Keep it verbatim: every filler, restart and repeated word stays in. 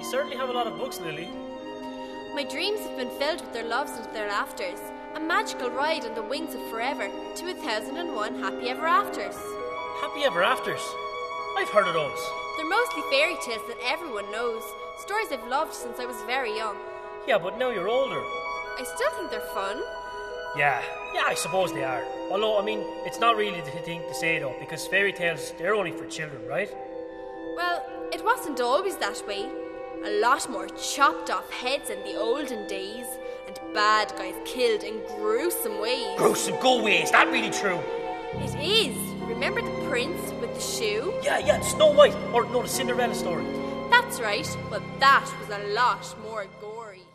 You certainly have a lot of books, Lily. My dreams have been filled with their loves and their laughters. A magical ride on the wings of forever to a thousand and one happy ever afters. Happy ever afters? I've heard of those. They're mostly fairy tales that everyone knows. Stories I've loved since I was very young. Yeah, but now you're older. I still think they're fun. Yeah, yeah, I suppose they are. Although, I mean, it's not really the thing to say though, because fairy tales, they're only for children, right? Well, it wasn't always that way. A lot more chopped off heads in the olden days, and bad guys killed in gruesome ways. Gruesome, go away, is that really true? It is. Remember the prince with the shoe? Yeah, yeah, Snow White, or no, the Cinderella story. That's right, but that was a lot more gory.